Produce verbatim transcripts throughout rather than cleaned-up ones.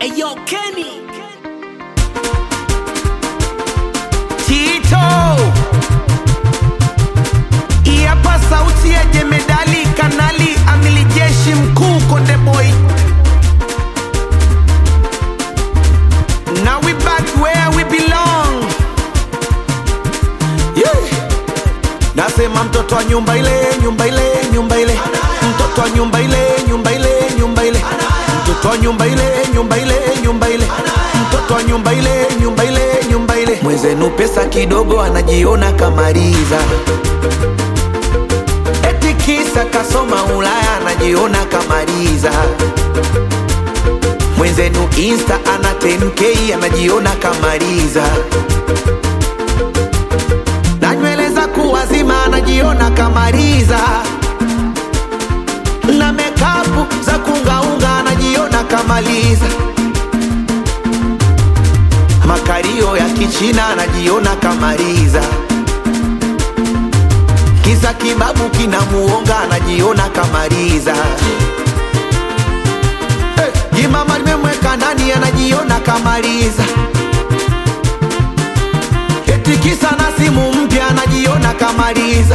Ayo Kenny Tito Iapa sauti ya jemedali kanali amili jeshi mkuu Konde Boy. Now we back where we belong. Yeah. Nasema mtoto wa nyumba ile, nyumba ile, nyumba ile. Mtoto wa nyumba ile, nyumba ile, nyumba ile. Mtoto wa nyumba ile, nyumba ile, nyumba ile. Mtoto wa nyumba ile, nyumba ile, nyumba ile. Mwenzenu pesa kidogo anajiona kamaliza. Eti kisa kasoma Ulaya anajiona kamaliza. Mwenzenu Insta ana ten K anajiona kamaliza. Na nywele za kuwazima anajiona kamaliza. Na makeup za kungaunga anajiona kamaliza. Makario ya kichina anajiona kamaliza. Kisa kibabu kinamuonga anajiona kamaliza. Hey, jimama nimemweka ndani anajiona kamaliza. Eti kisa na simu mpya anajiona kamaliza.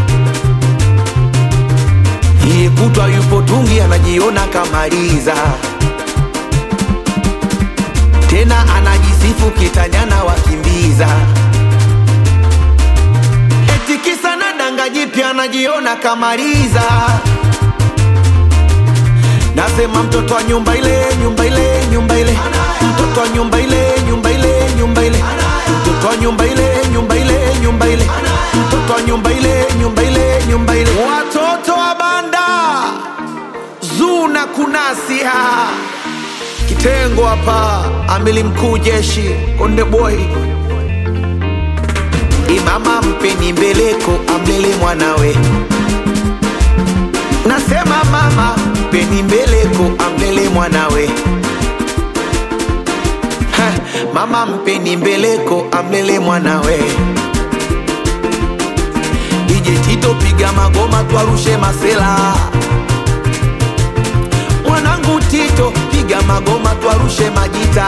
Hii kutwa yupo tungi anajiona kamaliza. Tena anajisifu kitanyana wakimbiza. Eti kisa na danga jipya anajiona kamaliza. Nasema mtoto wa nyumba ile, nyumba ile, nyumba ile. Mtoto wa nyumba ile, nyumba ile, nyumba ile. Mtoto wa nyumba ile, nyumba ile, nyumba ile. Mtoto wa nyumba ile, nyumba ile, nyumba ile. Watoto wa banda Zuna kunasia kitengo hapa amili mkuu jeshi Konde Boy. Imama mpeni mbeleko amlele mwanawe. Nasema mama mpeni mbeleko amlele mwanawe. Ha, mama mpeni mbeleko amlele mwanawe. D J Tito piga magoma tuarushe masela. Mwanangu Tito piga magoma tuarushe majita.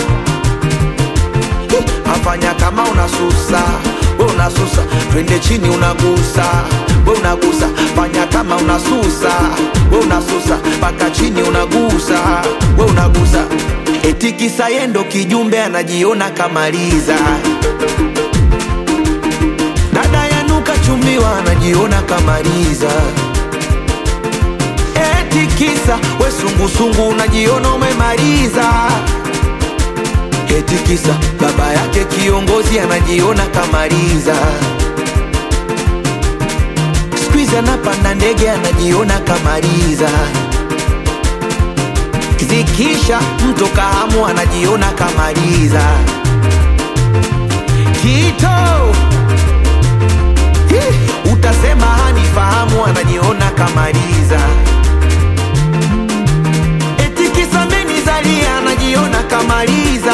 Afanya kama unasusa, we unasusa, twende chini unagusa, we unagusa. Fanya kama unasusa, we unasusa, paka chini unagusa, we unagusa. Eti kisa yendo kijumbe anajiona kamaliza. Dada yanuka chumbiwa anajiona kamaliza. Eti kisa we sungu sungu unajiona umemaliza. Eti kisa baba yake kiongozi anajiona kamaliza. Squeeze anapanda ndege anajiona kamaliza. Zikisha mto Kahamu anajiona kamaliza. Tito Hii, utasema hanifahamu anajiona kamaliza. Eti kisa menizalia anajiona kamaliza.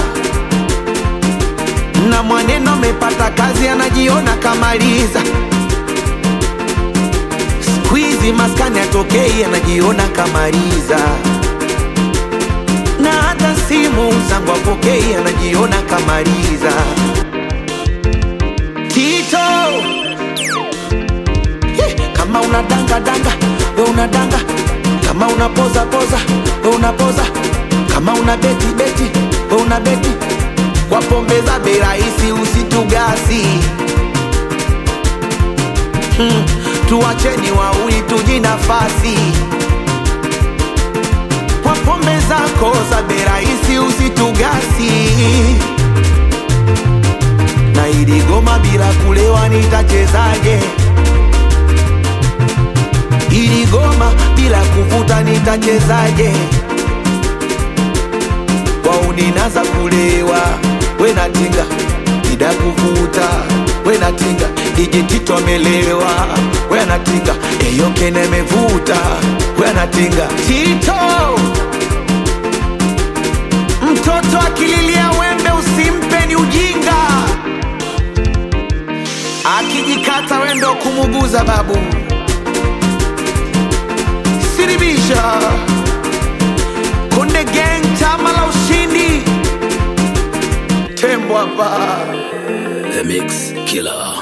Na mwaneno mepata kazi anajiona kamaliza. Squeezy maskani atokei anajiona kamaliza. Na hata simu zangu apokei anajiona kamaliza. Tito Hii, kama unadanga danga we unadanga. Kama unapoza poza we unapoza. Kama una beti beti we una beti. Kwa pombe za bei rahisi usitugasi. hmm, Tuacheni wauli tujinafasi. Kwa pombe zako za bei rahisi usitugasi. Na ili goma bila kulewa nitachezaje? Ili goma bila kuvuta nitachezaje? Kwa uninaza kulewa we natinga, ida kuvuta we natinga. D J Tito amelewa we natinga. Eyo Kene mevuta we natinga. Tito mtoto akililia wembe usimpe ni ujinga. Akijikata wendo kumuguza babu. Siribisha Konde Gang chama tembo hapa. The Mix Killer.